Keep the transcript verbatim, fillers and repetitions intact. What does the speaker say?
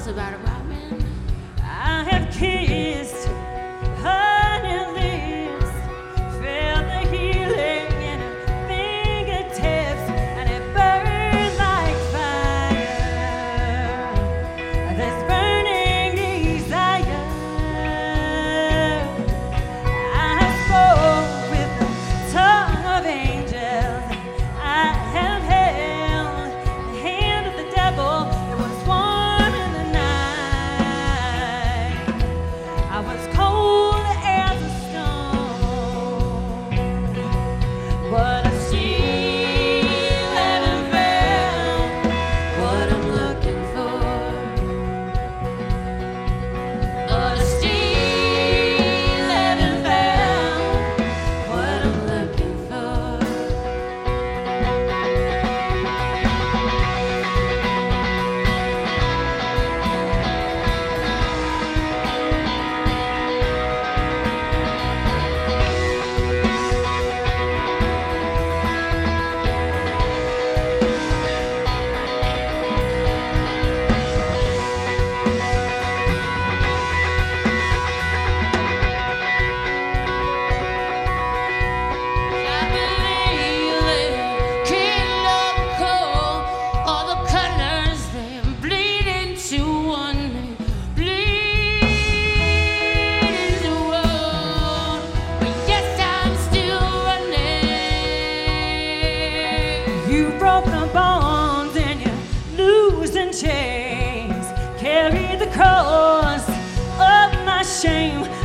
about it, Robin. I have kissed honey lips, felt the healing in her fingertips, and it burned like fire. This burning desire. I spoke with the tongue of angels. I have held the hand of the devil. It was warm in the night. I was cold as a stone, but I still haven't found what I'm looking for. But I still haven't found what I'm looking for. I believe they kill up coal, all the colors they bleed into one, they bleed into one. But yes, I'm still running. You broke the bonds and you're losing chains. Carry the cross of my shame.